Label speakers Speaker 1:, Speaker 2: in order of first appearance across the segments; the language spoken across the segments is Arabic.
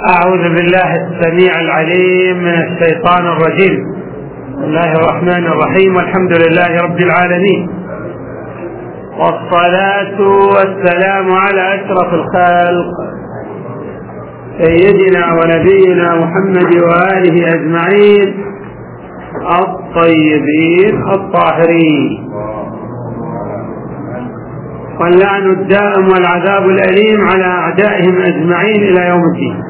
Speaker 1: أعوذ بالله السميع العليم من الشيطان الرجيم. بسم الله الرحمن الرحيم، والحمد لله رب العالمين، والصلاة والسلام على أشرف الخلق سيدنا ونبينا محمد وآله أجمعين الطيبين الطاهرين، واللعن الدائم والعذاب الأليم على أعدائهم أجمعين إلى يوم الدين.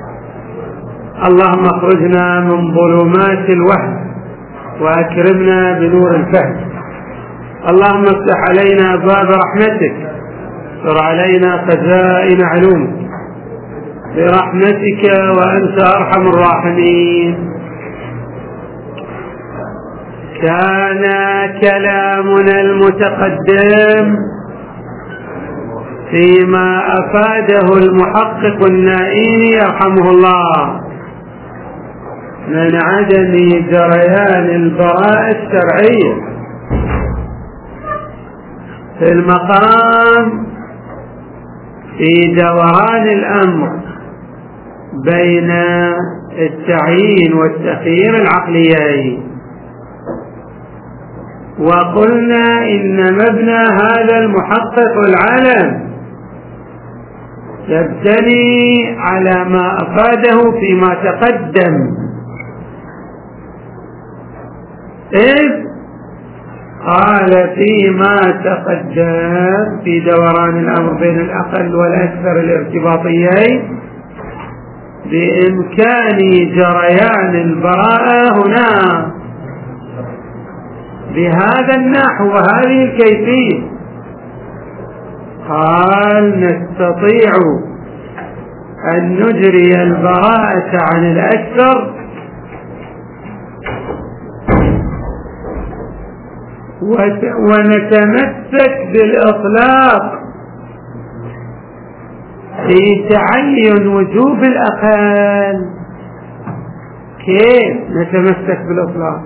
Speaker 1: اللهم اخرجنا من ظلمات الوهم وأكرمنا بنور الفهم. اللهم افتح علينا أبواب رحمتك، استر علينا خزائن علومك برحمتك وأنت أرحم الراحمين. كان كلامنا المتقدم فيما أفاده المحقق النائين يرحمه الله من عدم جريان البراءة الشرعية في المقام في دوران الأمر بين التعيين والتخيير العقليين. وقلنا إن مبنى هذا المحقق العالم يبتني على ما أفاده فيما تقدم، إذ قال فيما تقدم في دوران الأمر بين الأقل والأكثر الارتباطيين بإمكان جريان البراءة هنا بهذا النحو وهذه الكيفية. قال نستطيع أن نجري البراءة عن الأكثر ونتمسك بالإطلاق في تعين وجوب الأقل. كيف نتمسك بالإطلاق؟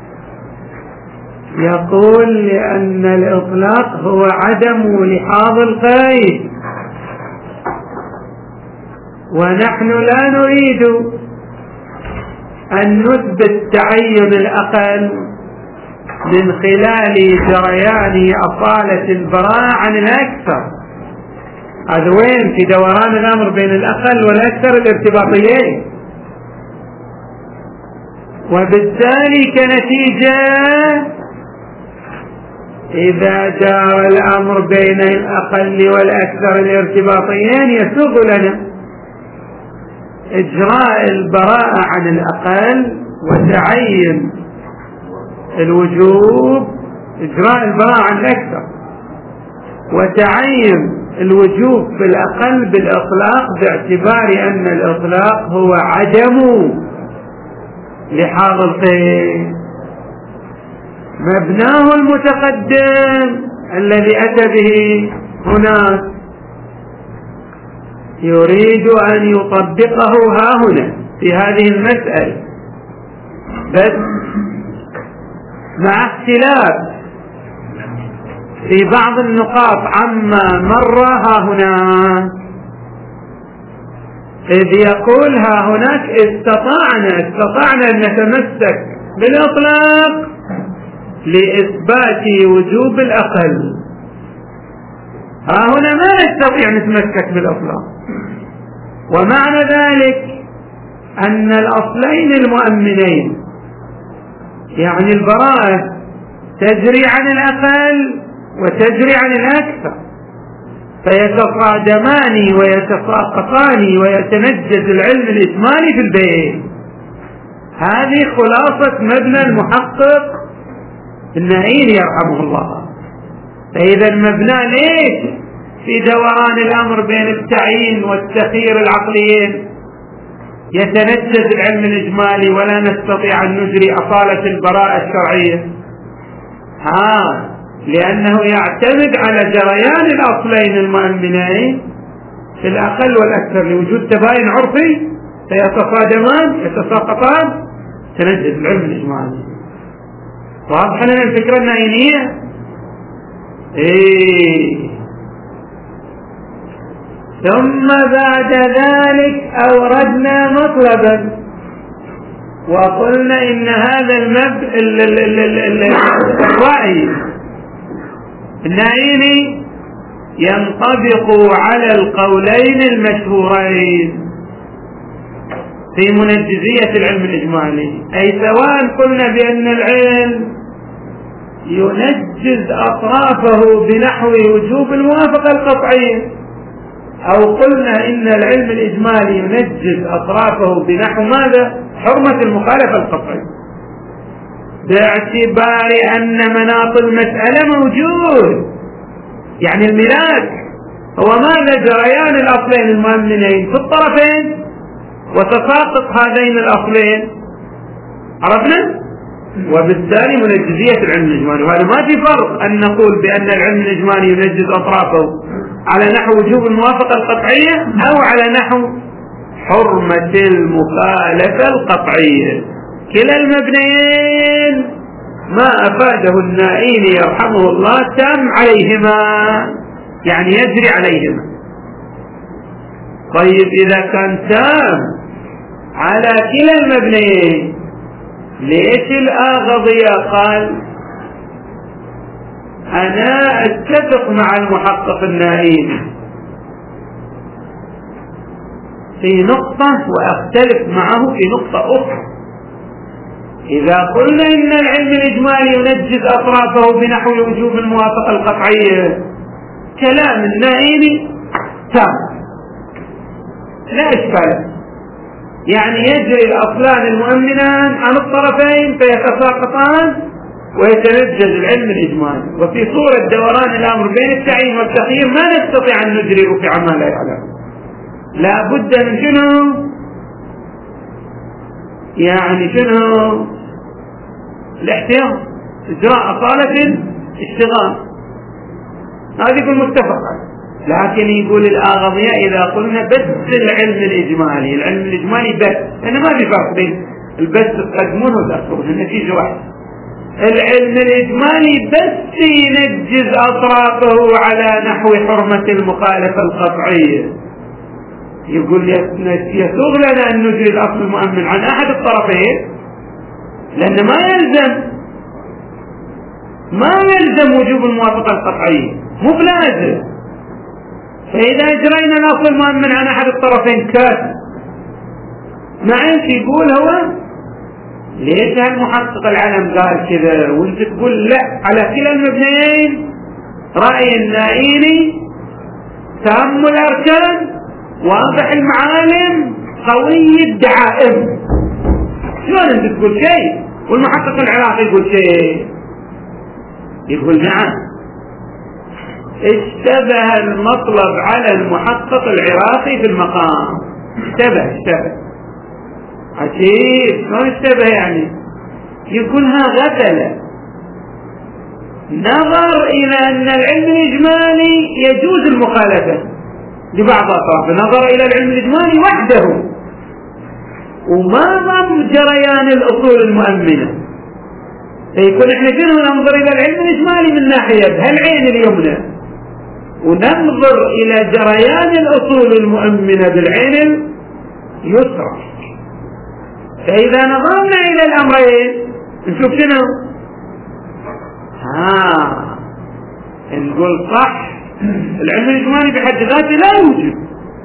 Speaker 1: يقول لأن الإطلاق هو عدم لحاظ القيد، ونحن لا نريد أن نثبت تعين الأقل من خلال جريان أصالة البراءة عن الأكثر. هذا وين؟ في دوران الأمر بين الأقل والأكثر الارتباطيين. وبالتالي كنتيجة إذا جار الأمر بين الأقل والأكثر الارتباطيين يسوغ لنا إجراء البراءة عن الأقل وتعين الوجوب، إجراء البراءة عن الأكثر وتعين الوجوب في الأقل بالإطلاق، باعتبار أن الإطلاق هو عدم لحاظ القيد. مبناه المتقدم الذي أتى به هناك يريد أن يطبقه ها هنا في هذه المسألة، بس مع اختلاف في بعض النقاط عما مر ها هنا. إذ يقول ها هناك استطعنا أن نتمسك بالإطلاق لإثبات وجوب الأقل. ها هنا ما نستطيع نتمسك بالإطلاق، ومعنى ذلك أن الأصلين المؤمنين يعني البراءة تجري عن الأقل وتجري عن الأكثر، فيتصادمان ويتساقطان ويتنجز العلم الإجمالي في البيت. هذه خلاصة مبنى المحقق النائين يرحمه الله. فإذا المبنى ليش في دوران الأمر بين التعيين والتخيير العقليين يتنجز العلم الإجمالي ولا نستطيع أن نجري أصالة البراءة الشرعية؟ لأنه يعتمد على جريان الأصلين المؤمنين في الأقل والأكثر لوجود تباين عرفي، فيتصادمان يتساقطان، تنجز العلم الإجمالي. واضح لنا الفكرة النائية؟ ثم بعد ذلك أوردنا مطلبا وقلنا إن هذا الرأي النائيني ينطبق على القولين المشهورين في منجزية العلم الإجمالي، أي سواء قلنا بأن العلم ينجز أطرافه بنحو وجوب الموافقة القطعية، أو قلنا إن العلم الإجمالي ينجز أطرافه بنحو ماذا؟ حرمة المخالفة القطعية، باعتبار أن مناط المسألة موجود. يعني الملاك هو ماذا؟ جريان الأصلين المؤمنين في الطرفين وتساقط هذين الأصلين، عرفنا؟ وبالتالي منجزية العلم الإجمالي. وهذا ما في فرق أن نقول بأن العلم الإجمالي ينجز أطرافه على نحو وجوب الموافقة القطعية أو على نحو حرمة المخالفة القطعية. كلا المبنيين ما أفاده النائيني يرحمه الله تام عليهما، يعني يجري عليهما. طيب إذا كان تام على كلا المبنيين، ليش الآغضية قال أنا أتفق مع المحقق النائيني في نقطة وأختلف معه في نقطة أخرى؟ إذا قلنا إن العلم الإجمالي ينجز أطرافه بنحو وجوب الموافقة القطعية، كلام النائيني تام لا إشكال، يعني يجري الأصلان المؤمنان عن الطرفين فيتساقطان ويتنجز العلم الإجمالي. وفي صورة دوران الأمر بين التعيين والتخيير ما نستطيع أن نجري في عما لا يعلم، لا بد من شنو؟ يعني شنو؟ الاحتياط، إجراء أصالة اشتغال، هذه يكون متفق. لكن يقول الآغضية إذا قلنا بس العلم الإجمالي، العلم الإجمالي بس، لأنه ما في فرق بين البس تقدمون وتأخرون، النتيجة واحدة. العلم الإجمالي بس ينجز أطرافه على نحو حرمة المخالفة القطعية. يقول يسوغ لنا أن نجري الأصل المؤمن عن أحد الطرفين، لأن ما يلزم وجوب الموافقة القطعية، مو بلازم. فإذا أجرينا الأصل المؤمن عن أحد الطرفين كافي. مع إيش يقول هو؟ ليش هالمحقق العلم قال كذا وانت تقول لا على كلا المبنيين؟ رأي النائيني تام الأركان، واضح المعالم، قوي الدعائم. شلون انت تقول شيء والمحقق العراقي يقول شيء؟ يقول نعم، اشتبه المطلب على المحقق العراقي في المقام. اشتبه عجيب، شلون اشتبه يعني؟ يقولها غفلة، نظر إلى أن العلم الإجمالي يجوز المخالفة لبعض أطرافه، نظر إلى العلم الإجمالي وحده وما ضم جريان الأصول المؤمنة. يكون احنا شنو ننظر إلى العلم الإجمالي من ناحية هالعين اليمنى، وننظر إلى جريان الأصول المؤمنة بالعين اليسرى. فإذا نظرنا إلى الأمرين نشوف شنو؟ نقول صح، العلم الإجمالي بحد ذاته لا يوجد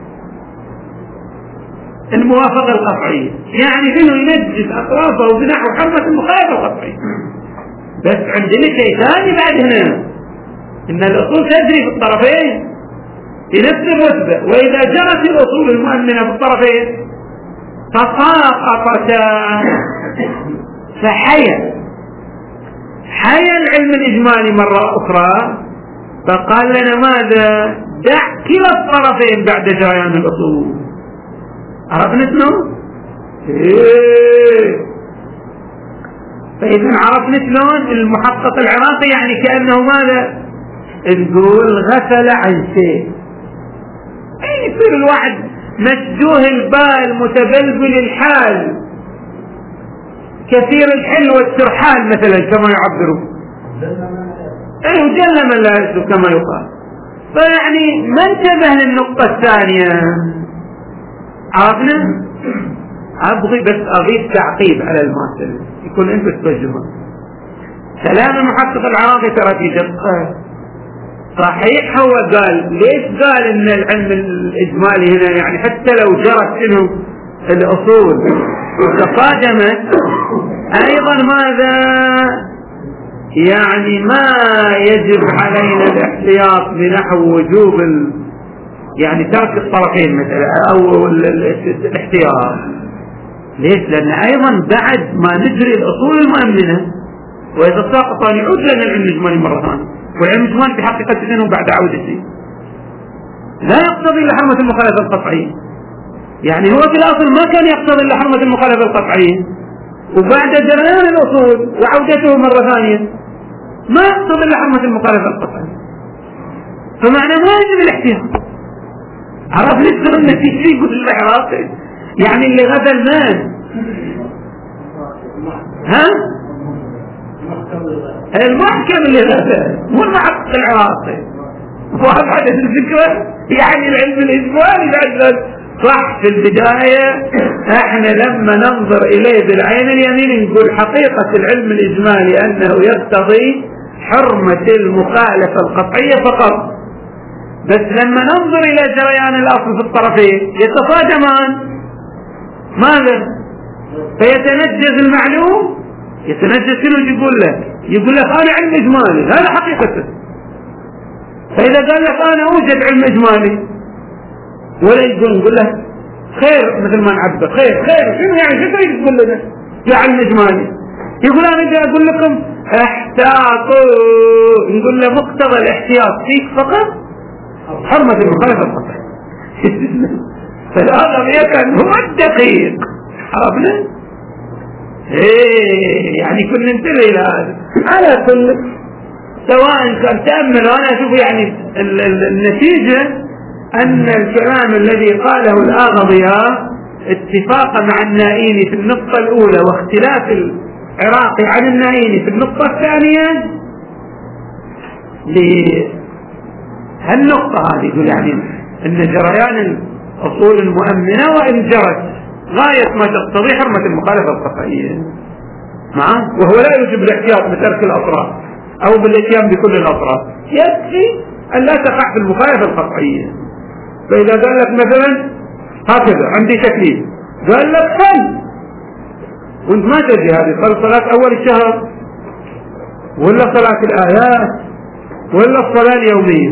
Speaker 1: الموافقة القطعية، يعني شنو؟ ينجز أطرافه بنحو حرمة المخالفة القطعية. بس عندنا شيء ثاني بعد هنا، إن الأصول تجري في الطرفين في نفس الرتبة، وإذا جرت الأصول المؤمنة في الطرفين تساقطتا فحيا العلم الإجمالي مرة أخرى، فقال لنا ماذا؟ دع كلا الطرفين بعد جريان الأصول. عرفنا شنو؟ فإذا عرفنا شلون المحقق العراقي يعني كأنه ماذا؟ نقول غفل عن شيء. يصير الواحد مشجوه البال متبلبل الحال كثير الحل والترحال مثلا كما يعبرون، وجل من لا يسلو كما يقال. فيعني ما انتبه للنقطة الثانية. عرفنا؟ أبغي بس أضيف تعقيب على المسألة يكون أنت تترجمه. كلام المحقق العراقي ترى في دقة. صحيح هو قال، ليش قال إن العلم الإجمالي هنا يعني حتى لو جرت شنو الأصول وتصادمت أيضا ماذا يعني ما يجب علينا الاحتياط بنحو وجوب يعني ترك الطرفين مثلا أو الاحتياط. ليش؟ لأن أيضا بعد ما نجري الأصول المؤمنة وإذا ساقط يعود لنا العلم الإجمالي مرة ثانية، والعلم الإجمالي في حقيقة منه بعد عودته لا يقتضي إلا حرمة المخالفة القطعية. يعني هو في الأصل ما كان يقتضي إلا حرمة المخالفة القطعية، وبعد جريان الأصول وعودته مرة ثانية ما يقتضي إلا حرمة المخالفة القطعية. فمعنى ما يجب الاحتياط. عرف ليش النتيجة يقول العراقي يعني اللي غدا الناس المحكم اللي غدا مو المحقق العراقي. واضح الفكرة؟ يعني العلم الإجمالي بعد صح. في البداية احنا لما ننظر إليه بالعين اليمين نقول حقيقة العلم الإجمالي أنه يقتضي حرمة المخالفة القطعية فقط، بس لما ننظر إلى جريان الأصل في الطرفين يتصادمان ماذا؟ فيتنجز المعلوم. يتنجز شنو يقول لك أنا علم إجمالي، هذا حقيقته. فإذا قال لك أنا أوجد علم إجمالي ولا يقول لك خير مثل ما نعبر خير شنو يعني شو تريد تقول لنا يا علم إجمالي؟ يقول أنا بدي أقول لكم احتاطوا. نقول له مقتضى الاحتياط فيك فقط حرمة المخالفة القطعية. فالآخر كان هو الدقيق. عرفنا؟ يعني كنا ننتبه إلى هذا. على كل سواء كان تأمل وأنا أشوف يعني النتيجة أن الكلام الذي قاله الآغضياء اتفاقا مع النائيني في النقطة الأولى واختلاف العراقي عن النائيني في النقطة الثانية لهالنقطة هذه. يقول يعني أن جريان الأصول المؤمنة وإن جرت غاية ما تقتضي حرمة المخالفة القطعية معه، وهو لا يجب الاحتياط بترك الأطراف أو بالاتيان بكل الأطراف، يكفي أن لا تقع في المخالفة القطعية. فإذا قال لك مثلا هكذا عندي تكليف، قال لك صل وانت ما تدري هذه صلاة أول الشهر ولا صلاة الآيات ولا الصلاة اليومية،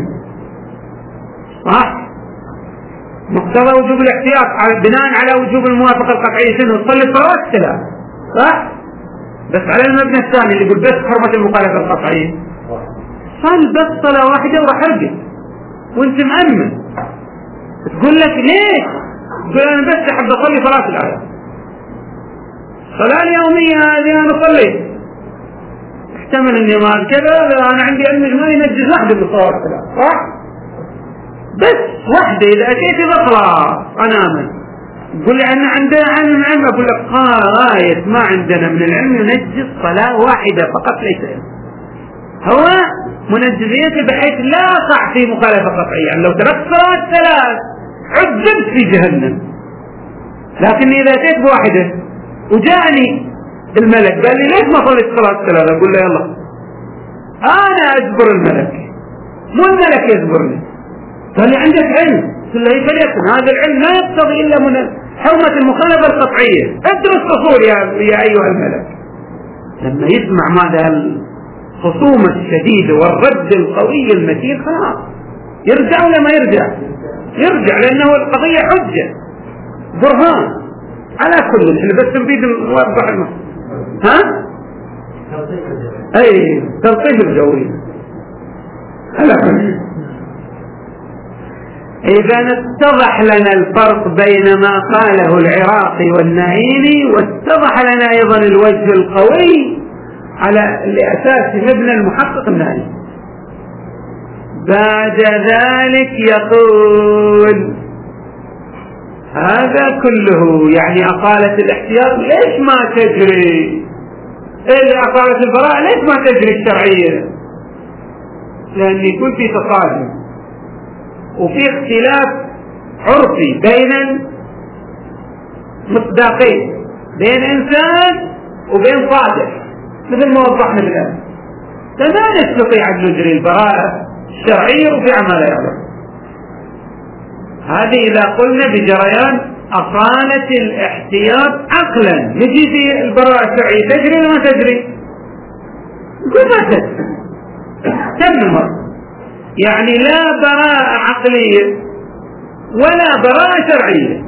Speaker 1: صح؟ مقتضى وجوب الاحتياط بناء على وجوب الموافقة القطعية شنو؟ تصلي صلوات ثلاث، صح؟ بس على المبنى الثاني اللي يقول بس حرمة المخالفة القطعية، صل بس صلاة واحدة وراح ارجع وانت مأمن. تقول لك ليه؟ تقول انا بس احب اصلي صلاة الآيات، الصلاة اليومية هذه انا صليت، احتمل اني ما كذا، انا عندي علم اجمالي ينجز واحدة من الصلوات الثلاث، صح؟ بس واحدة إذا أتيت بخلاص أنا آمن. تقول لي أنا عندنا علم أقول لك غاية ما عندنا من العلم ينجز صلاة واحدة فقط ليس علم. هو منجزيته بحيث لا يقع في مخالفة قطعية. يعني لو تركت صلاة ثلاث عذبت في جهنم، لكن إذا أتيت بواحدة وجاءني الملك قال لي ليش ما صليت صلاة ثلاث، أقول له يلا أنا أجبر الملك مو الملك يجبرني. قال لي عندك علم، قل له فليكن هذا العلم لا يقتضي إلا من حرمة المخالفة القطعية، ادرس أصول يا أيها الملك. لما يسمع ماذا الخصومة الشديدة والرد القوي المتين خلاص يرجع ولا ما يرجع لأنه القضية حجة برهان على كل اللي بس نريد نوضح له. أي تلطيف الجوية على كل. إذا اتضح لنا الفرق بين ما قاله العراقي والنائيني، واتضح لنا أيضا الوجه القوي على لأساس مبنى المحقق النائيني. بعد ذلك يقول هذا كله يعني أقالة الاحتياط ليش ما تجري؟ أقالة البراءة ليش ما تجري الشرعية؟ لأن يكون في تصادم وفي اختلاف عرفي بين المصداقين، بين إنسان وبين صادق، مثل ما وضحنا بالآن. فما نستطيع أن نجري البراءة الشرعية وفي ما لا يعلم. هذه إذا قلنا بجريان أصالة الاحتياط عقلا. نجي في البراءة الشرعية تجري ولا ما تجري؟ نقول ما تجري، تنمر. يعني لا براءة عقلية ولا براءة شرعية.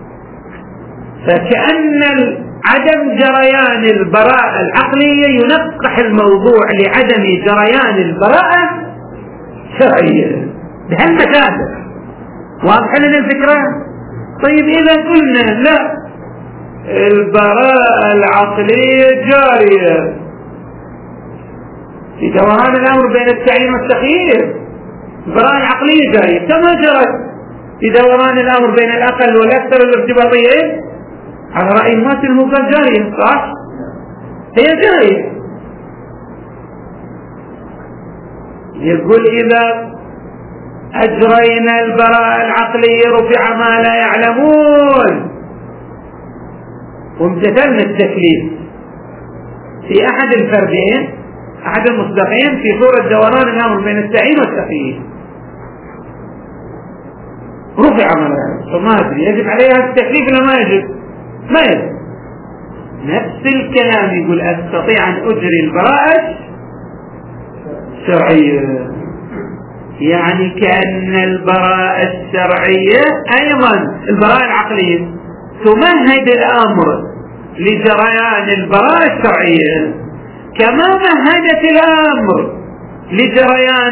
Speaker 1: فكأن عدم جريان البراءة العقلية ينقح الموضوع لعدم جريان البراءة الشرعية بهالمسافة. واضح لنا الفكرة؟ طيب إذا قلنا لا، البراءة العقلية جارية في دوران الأمر بين التعيين والتخيير، البراءة العقلية جارية كما جرت في دوران الأمر بين الأقل والأكثر الارتباطيين. على رأي الممثل المقال جارية، صح؟ هي جارية. يقول إذا أجرينا البراءة العقلية رفع ما لا يعلمون وامتثلنا التكليف في أحد الفردين، أحد المصداقين، في صورة دوران الأمر بين التعيين والتخيير، رفع ما لا يعلمون. فما أدري يجب عليها التكليف ولا ما يجب؟ ما يجب. نفس الكلام يقول أستطيع أن أجري البراءة الشرعية. يعني كأن البراءة الشرعية أيضا البراءة العقلية تمهد الأمر لجريان البراءة الشرعية، كما مهدت الأمر لجريان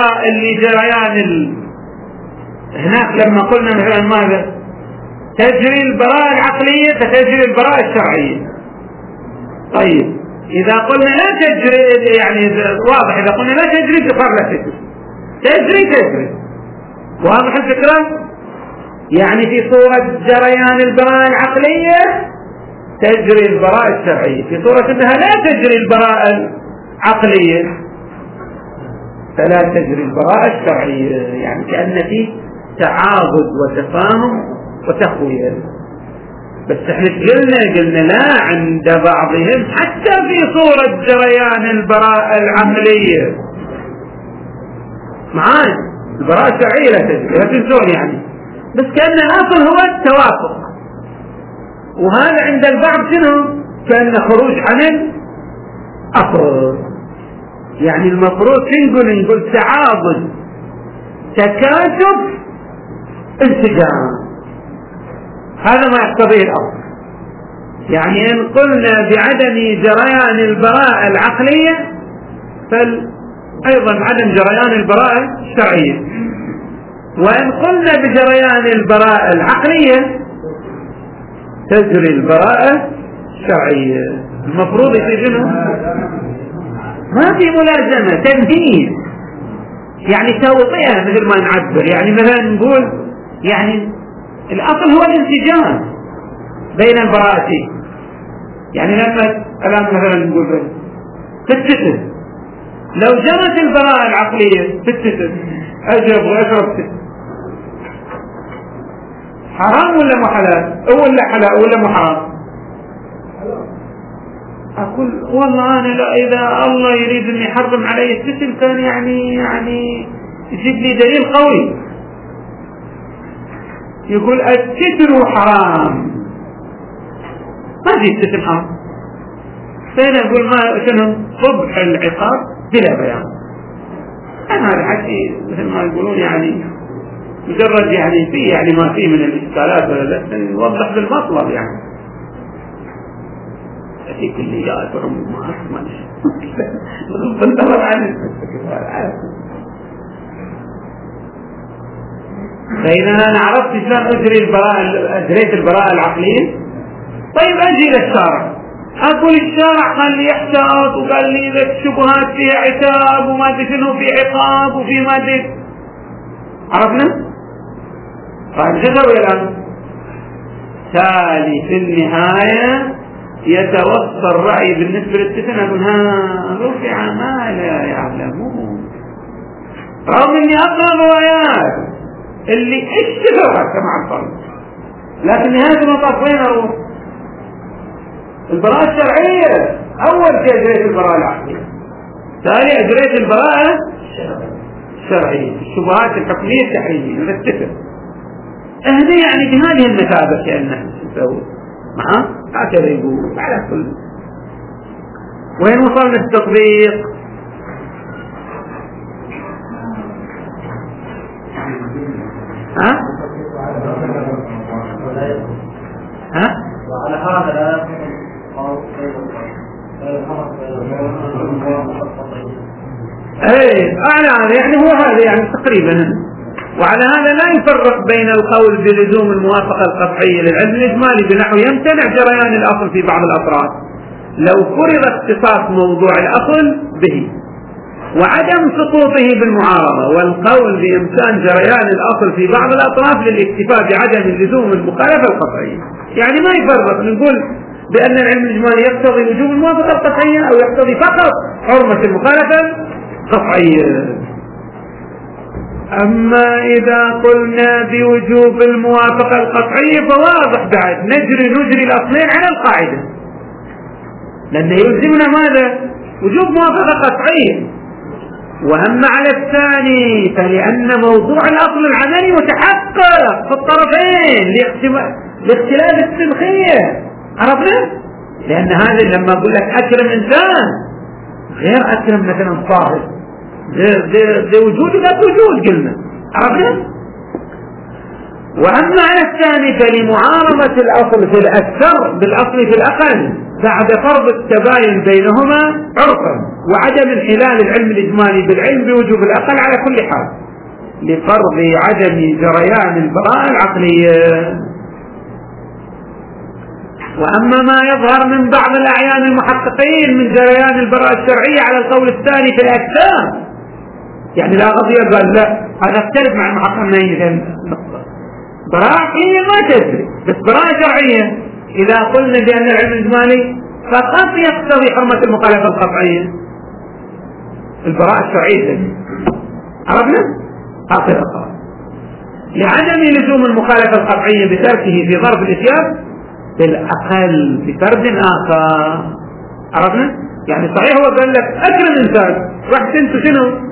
Speaker 1: هناك لما قلنا مثلا ماذا؟ تجري البراءة العقلية فتجري البراءة الشرعية. طيب إذا قلنا لا تجري، يعني واضح، إذا قلنا لا تجري تقر لا تجري، تجري. واضح الفكرة؟ يعني في صورة جريان البراءة العقلية تجري البراءة الشرعية، في صورة أنها لا تجري البراءة العقلية فلا تجري البراءة الشرعية. يعني كأن في تعاضد وتفاهم وتخوية. بس احنا قلنا لا، عند بعضهم حتى في صورة جريان البراءة العقلية معاي البراءة الشرعية لا تجري، لا تنسون يعني. بس كأن الأصل هو التوافق، وهذا عند البعض شنو؟ كأن خروج عن الأصل. يعني المفروض نقول تعاضد، تكاتف، انسجام. هذا ما يقتضيه الأصل. يعني إن قلنا بعدم جريان البراءة العقلية فأيضا عدم جريان البراءة الشرعية، وإن قلنا بجريان البراءة العقلية تجري البراءة الشرعية. المفروض يصير ما في ملازمة، تنفيذ، يعني توطئة مثل ما نعبر. يعني مثلا نقول يعني الأصل هو الانسجام بين البراءتين. يعني لما الآن مثلا نقول في الستر، لو جرت البراءة العقلية في الستر أجرب وأشرب حرام ولا مو حلال؟ ولا حلال ولا مو حرام؟ أقول والله أنا لا، إذا الله يريد أن يحرم علي الستر كان يعني يجيب لي دليل قوي يقول الستر حرام، ما في الستر حرام. فأنا أقول ما شنو قبح العقاب بلا بيان. أنا هذا حكي مثل ما يقولون يعني مجرد يعني فيه يعني ما فيه من الإشكالات ولا لا، نوضح بالمطلب يعني في كليات وما أسمع بنطلب عنه. فإذا أنا عرفت إسلام أجريت البراءة العقلية. طيب أجي للشارع، أقول الشارع قال لي احتاط، وقال لي إذا الشبهات فيها عتاب وما أدري شنو في عقاب وفي ما أدري. عرفنا؟ قال جزء الآن تالي في النهاية يتوصل الرأي بالنسبة للستنا أنها رفع ما لا يعلمون، رغم أني أقرأ الروايات اللي اشتغلها مع الفرد. لكن نهاية المطاف وين اروح؟ البراءة الشرعية. اول شيء اجريت البراءة العقلية، ثاني اجريت البراءة الشرعية. الشبهات الحكمية التحريمية نتفق هذه يعني بهذه المثابة كأنه نسوي هكذا يقول على كل. وين وصلنا التطبيق؟
Speaker 2: وعلى هذا
Speaker 1: أعلى يعني هو هذا يعني تقريبا. وعلى هذا لا يفرق بين القول بلزوم الموافقة القطعية للعلم الإجمالي بنحو يمتنع جريان الأصل في بعض الأطراف لو فرض اختصاص موضوع الأصل به وعدم سقوطه بالمعارضة، والقول بإمكان جريان الأصل في بعض الأطراف للاكتفاء بعدم لزوم المخالفة القطعية. يعني ما يفرق نقول بأن العلم الإجمالي يقتضي وجوب الموافقة القطعية أو يقتضي فقط حرمة المخالفة القطعية. أما إذا قلنا بوجوب الموافقة القطعية فواضح بعد نجري الأصلين على القاعدة، لأنه يلزمنا ماذا؟ وجوب موافقة قطعية. وأما على الثاني فلأن موضوع الأصل العملي متحقق في الطرفين لاختلاف السلخية. عرفنا؟ لأن هذا لما أقول لك أكرم إنسان غير أكرم مثلا صاحب، ده وجود ذات وجود قلنا. عرفنا؟ وأما على الثاني فلمعارضة الأصل في الأكثر بالأصل في الأقل بعد فرض التباين بينهما عرفا وعدم انحلال العلم الإجمالي بالعلم بوجوب الأقل على كل حال لفرض عدم جريان البراءة العقلية. وأما ما يظهر من بعض الأعيان المحققين من جريان البراءة الشرعية على القول الثاني في الأكثر، يعني لا قضية قال لا أنا أختلف مع المحققين براءة عقلية ما تدري بس براءة شرعية إذا قلنا بأن العلم الإجمالي فقط يقتضي حرمة المخالفة القطعية البراءة الشرعية. عرفنا؟ هكذا قال لعدم لزوم المخالفة القطعية بتركه في ظرف الإتيان بالأقل بفرد آخر. عرفنا؟ يعني صحيح هو قال لك أكرم إنسان رحت أنت شنو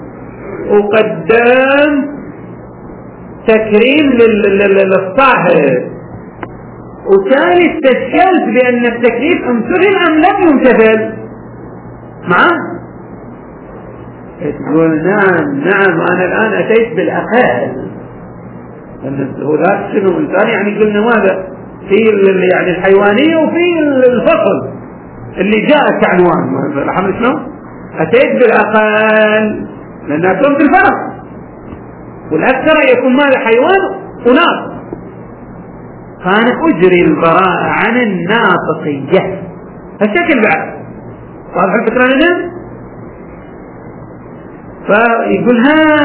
Speaker 1: وقدام تكريم للصاحب وثاني استشكلت بأن التكليف امتثل أم لم يمتثل معه تقول نعم أنا الآن أتيت بالأقل هو ذات شنو إنسان يعني قلنا ماذا في يعني الحيوانية وفي الفصل اللي جاء كعنوان رحمة شنو أتيت بالأقل لأنها تكون بالفرق والأكثر يكون ماذا حيوان وناطق فأنا أجري البراءة عن الناطقية هالشكل بعد واضح الفكرة لنا. فيقول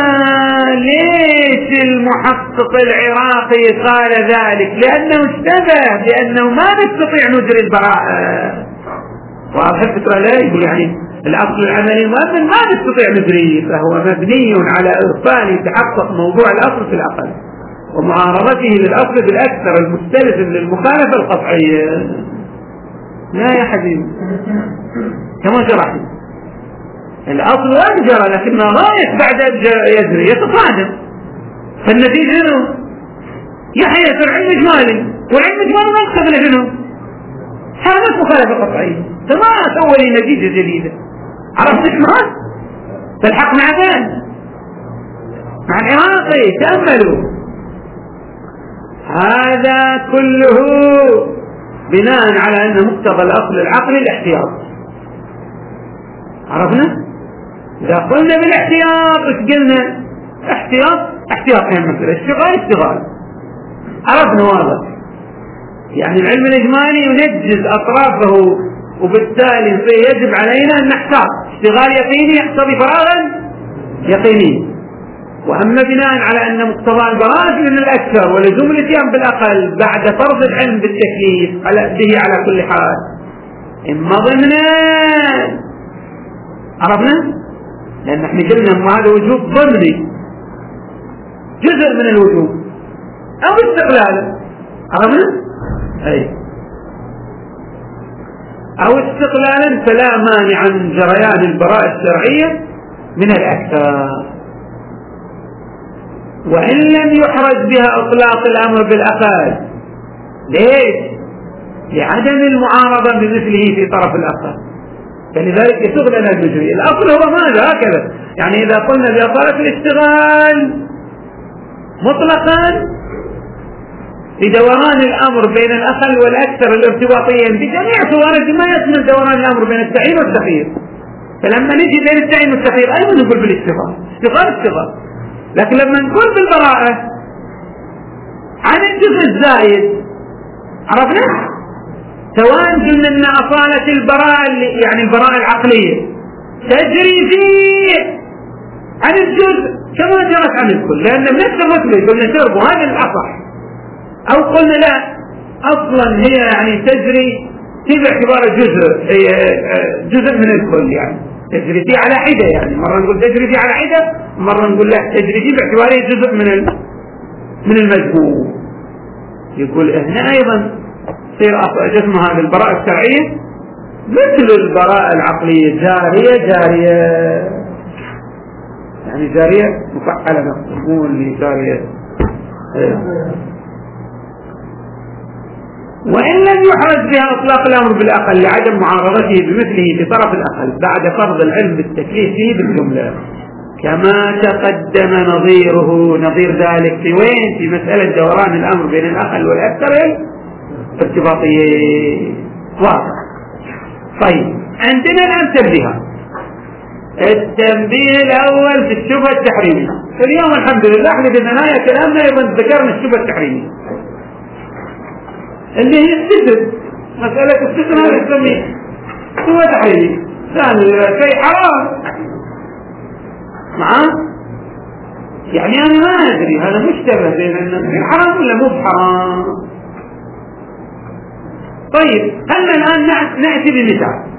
Speaker 1: ليش المحقق العراقي قال ذلك؟ لأنه اشتبه بأنه ما نستطيع نجري البراءة. واضح الفكرة لا يقول يعني الأصل العملي المؤمن ما نستطيع نجريه فهو مبني على إغفال يتحقق موضوع الأصل في الأقل ومعارضته للأصل بالأكثر المستلزم للمخالفة القطعية. لا يا حبيبي كما شرحت الأصل لا يجرى لكنه رايح بعد يجري يتصادم فالنتيجة شنو؟ يحيى في العلم إجمالي والعلم إجمالي ما يقتضي شنو؟ حالة مخالفة قطعية فما سوى لي نتيجة جديدة. عرفت اسمها؟ فالحق مع ذلك مع العراقي تأملوا هذا كله بناء على أن مقتضى الأصل العقلي الاحتياط. عرفنا؟ إذا قلنا بالاحتياط ايش قلنا؟ احتياط يعني مثل اشتغال. عرفنا واضح يعني العلم الإجمالي ينجز أطرافه وبالتالي يجب علينا أن نحتاط اشتغال يقيني يقتضي فراغا يقيني. وأما بناء على أن مقتضى البراءة من الأكثر ولزوم الاتيان بالأقل بعد فرض العلم بالتكليف به على كل حال إما ضمنا. عرفنا؟ لأن احنا قلنا أن هذا وجوب ضمني جزء من الوجوب أو استقلالا. عرفنا؟ أي أو استقلالا فلا مانع من جريان البراءة الشرعية من الأكثر، وإن لم يحرز بها إطلاق الأمر بالأقل. ليش؟ لعدم المعارضة بمثله في طرف الأقل، فلذلك يسوغ لنا الجزئي. الأصل هو ماذا؟ هكذا يعني إذا قلنا بأصالة الاشتغال مطلقا بدوران الأمر بين الأقل والأكثر الارتباطيين بجميع صوره، ما يشمل دوران الأمر بين التعيين والتخيير. فلما نجي بين التعيين والتخيير أيضا نقول بالاشتغال، اشتغال. لكن لما نقول بالبراءة عن الجزء الزايد، عرفنا؟ سواء قلنا أن أصالة البراءة يعني البراءة العقلية تجري فيه عن الجزء كما جرت عن الكل، لأن نفس الرتبة قلنا شرب وهذا الأصح، أو قلنا لا أصلا هي يعني تجري في باعتبار جزء من الكل، يعني تجري فيه على حدة، يعني مرة نقول تجري فيه على حدة، مرة نقول لا تجري فيه باعتباره جزء من المجموع. يقول هنا أيضا تصير جسمها البراءة الشرعية مثل البراءة العقلية، جارية يعني جارية مفعلة، مو اللي جارية. وإن لم يحرز بها إطلاق الأمر بالأقل لعدم معارضته بمثله في طرف الأقل بعد فرض العلم بالتكليف فيه بالجملة، كما تقدم نظير ذلك في وين؟ في مسألة دوران الأمر بين الأقل والأكثر ارتباطية. واضح. طيب عندنا الآن تنبيهات. التنبيه الأول في الشبهة التحريمية. اليوم الحمد لله احنا بنهاية كلامنا أيضا ذكرنا الشبهة التحريمية اللي هي الستر. مسألة الستر هذا نسميه شبهة تحريمية، ثاني شيء حرام يعني أنا ما أدري هذا مشتبه بين الناس حرام ولا مو حرام. طيب هل الآن نأتي بمثال.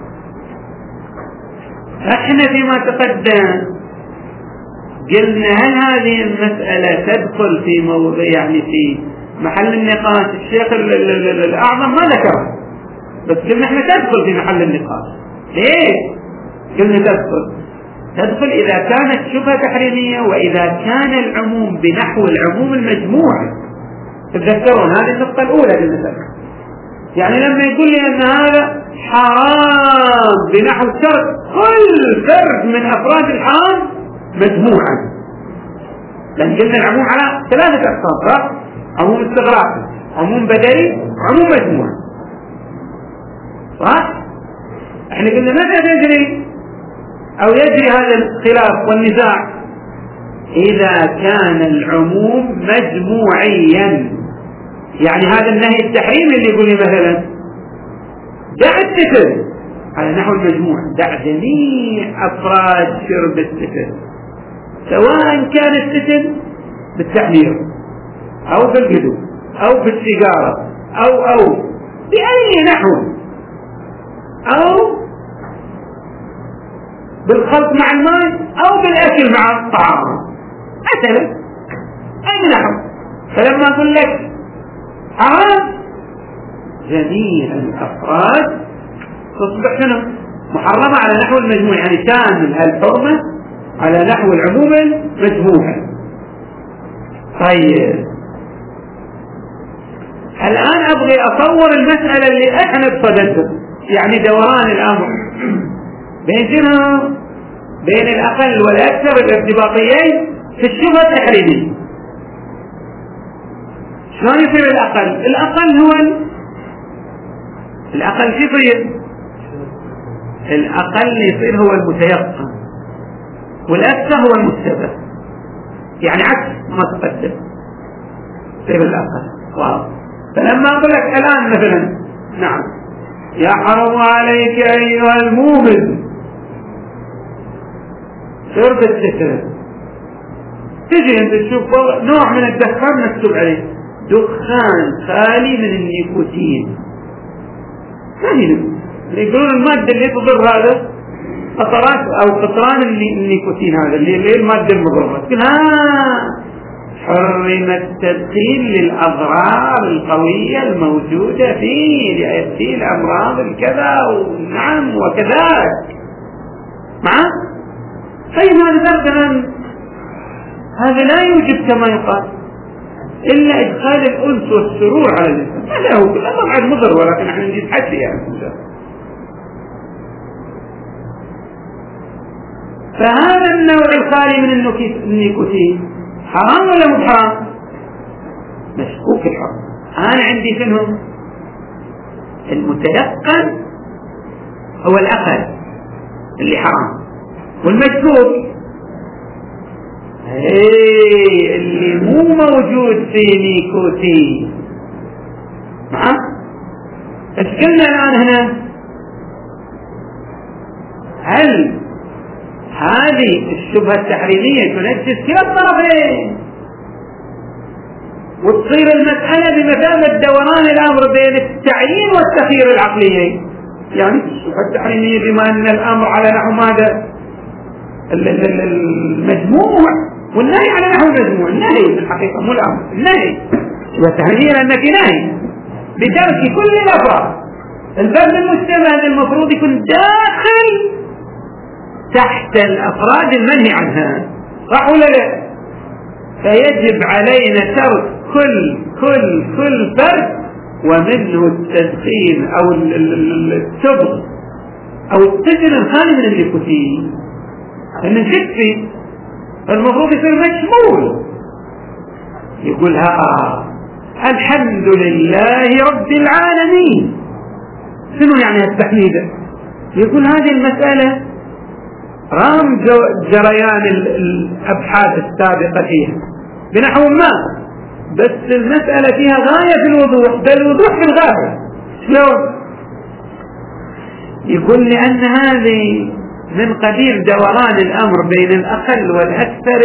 Speaker 1: احنا فيما تقدم قلنا هل هذه المسألة تدخل في موضوع يعني في محل النقاش؟ الشيخ الأعظم ما ذكرها، بس قلنا احنا تدخل في محل النقاش. ليه قلنا تدخل إذا كانت شبهة تحريمية، وإذا كان العموم بنحو العموم المجموعي. تتذكرون هذه النقطة الأولى بالمثال، يعني لما يقول لي أن هذا حرام بنحو الشرط كل فرد من أفراد الحرام مجموعا، لأن قلنا العموم على ثلاثة أقسام، صح؟ عموم استغراقي، عموم بدلي، عموم مجموع، صح؟ احنا قلنا متى يجري هذا الخلاف والنزاع؟ إذا كان العموم مجموعيا، يعني هذا النهي التحريمي اللي يقول لي مثلا دع الستر على نحو المجموع، دع جميع أفراد شرب الستر، سواء كان الستر بالتحمير أو بالهدوء أو بالسيجارة أو بأي نحو، أو بالخلط مع الماء أو بالأكل مع الطعام مثلا، أي نحو. فلما أقول لك حرام جميع الأفراد تصبح شنو؟ محرمة على نحو المجموع، يعني شامل الحرمة على نحو العموم المجموع. طيب الآن أبغي أصور المسألة اللي احنا بصددها، يعني دوران الأمر بين شنو؟ بين الأقل والأكثر الارتباطيين في الشبهة التحريمية. شلون يصير الأقل؟ الأقل هو الأقل شو يصير؟ الأقل يصير هو المتيقن، والأكثر هو المشتبه، يعني عكس ما تقدم يصير الأقل. واو. فلما أقول لك الآن مثلا نعم يحرم عليك أيها المؤمن شرب الستر، تجي أنت تشوف نوع من الدخان مكتوب عليه دخان خالي من النيكوتين، يقولون المادة اللي تضر هذا قطرات أو قطران النيكوتين، هذا اللي المادة المضرة. حرم التدخين للأضرار القوية الموجودة فيه ليؤدي الأمراض الكذا ونعم وكذاك. معه طيب هذا لا يوجب كما يقال إلا إدخال الأنس والسرور على الإنسان. هذا هو طبعا مضر، ولكن نحن نجيب حد يعني. فهذا النوع الخالي من النيكوتين حرام ولا مو حرام؟ مشكوك الحرام. أنا عندي شنو؟ المتيقن هو الأقل اللي حرام، والمشكوك اللي مو موجود في نيكوتين. نعم. اشكلنا الآن هنا، هل هذه الشبهة التحريمية تنجس كلا الطرفين وتصير المسألة بمثابة دوران الأمر بين التعيين والتخيير العقليين؟ يعني الشبهة التحريمية بما أن الأمر على نحو ماذا؟ المجموع، والنهي على نحو المجموع. النهي في الحقيقة مو الأمر، النهي والتحريم أنك نهي بترك كل الأفراد. الباب المجتمع المفروض يكون داخل تحت الأفراد المنهي عنها، صح ولا لا؟ فيجب علينا ترك كل فرد، ومنه التدخين أو التبغ أو السجن الخالي من النيكوتين، لأن الشك المفروض يصير مشمول. يقول الحمد لله رب العالمين. شنو يعني التحميد؟ يقول هذه المسألة رغم جريان الأبحاث السابقة فيها بنحو ما، بس المسألة فيها غاية في الوضوح، بل الوضوح في الغاية. شلون؟ يقول لأن هذه من قبيل دوران الأمر بين الأقل والأكثر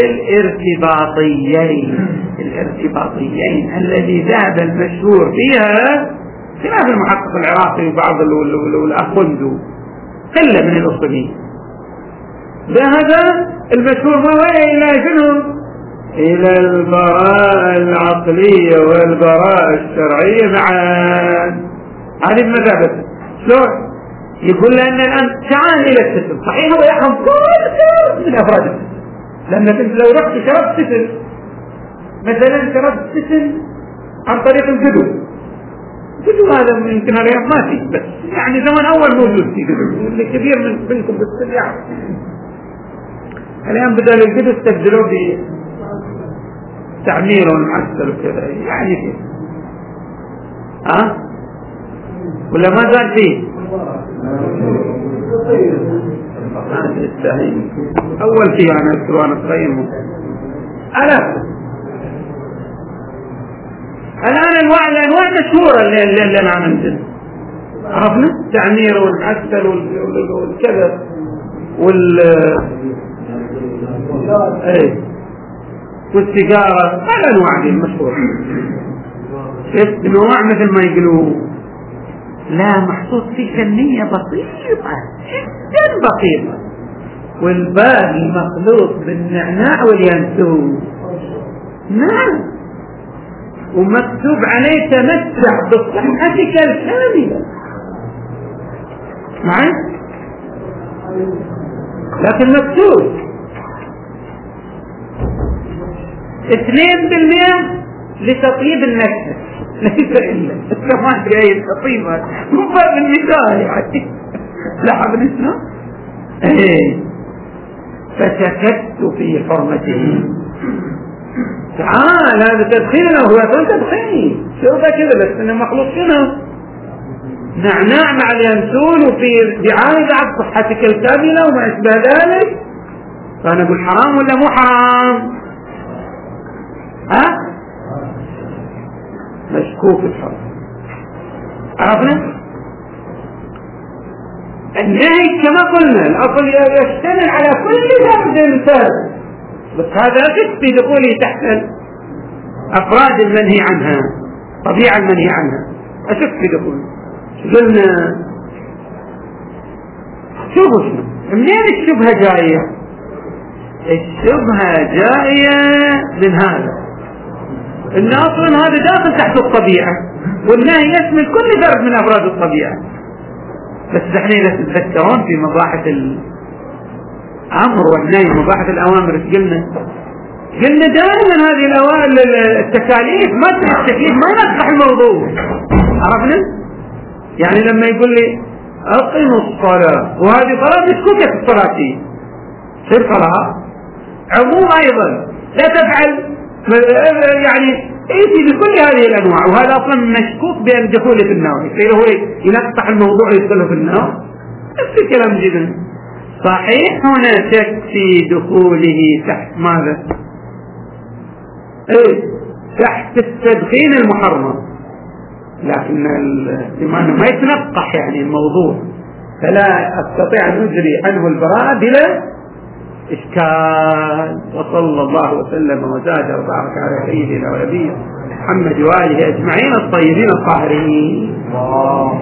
Speaker 1: الارتباطيين الذي ذهب المشهور فيها خلاف المحقق العراقي وبعض الأخوندو قلة من الأصوليين. هذا المشهور هو إلى شنو؟ إلى البراءة العقلية والبراءة الشرعية معا. هذه المذهب. شلون؟ يقول لأن الآن تعال إلى السجن، صحيح هو يحرم كل من أفراد السجن، لأنك أنت لو رحت شربت سجن مثلا، شربت سجن عن طريق الجدو هذا يمكن اليوم ما فيه، بس يعني زمان أول موجود في جدو، اللي كبير منكم بالسجن يعني. الآن بدل الجدو استبدلوه بتعمير ومعسل وكذا يعني فيه. ولا ما زال فيه؟ أول شيء أنا أذكر وأنا صغير. الآن الأنواع مشهورة اللي أنا عملت، عرفنا التعمير والعسل والكذا والسيجارة، الأنواع دي المشهورة. شفت نوع مثل ما يقولوا لا محطوط فيه كمية بسيطة جدا بسيطة، والباقي مخلوط بالنعناع واليانسون. نعم، ومكتوب عليه تمتع بصحتك الكاملة. معي؟ لكن مكتوب 2% لتطيب النكهة، ليس إلا السماء جاي تطيبها من باب المثال يعني. لاحظ الاسم. فسكت في حرمته. تعال هذا تدخين هو تدخين، شو ده كذا، بس انه مخلوط شنو؟ نعناع مع اليانسون، وفي دعاية على صحتك الكاملة وما اشبه ذلك. فانا اقول حرام ولا مو حرام؟ مشكوك الحرام. عرفنا؟ النهي كما قلنا الأصل يشتمل على كل فرد ثابت، بس هذا قد في دخوله تحت أفراد المنهي عنها، طبيعة المنهي عنها، أشك في دخوله. قلنا شوفوا منين الشبهة جاية؟ الشبهة جاية من هذا، إن أصلا هذا داخل تحت الطبيعة، والنهي يشمل كل فرد من أفراد الطبيعة. بس احنا إذا تتذكرون في مباحث الأمر والنهي، مباحث الأوامر، قلنا دائما هذه التكاليف ما التكليف ما يفتح الموضوع. عرفنا؟ يعني لما يقول لي أقيموا الصلاة، وهذه صلاة مسكوكة في الصلاة تصير صلاة عموم أيضا لا تفعل، يعني ايتي بكل هذه الأنواع، وهذا أصلا مشكوك بأن دخوله في النار، يصير هو ينقطع الموضوع يدخله في النار. نفس الكلام جدا صحيح. هنا شك في دخوله تحت ماذا؟ تحت التدخين المحرم، لكن الإيمان ما يتنقح يعني الموضوع، فلا أستطيع أن أجري عنه البراءة بلا إشكال. وصلى الله وسلم وزاد وبارك على سيدنا ونبينا محمد وآله أجمعين الطيبين الطاهرين.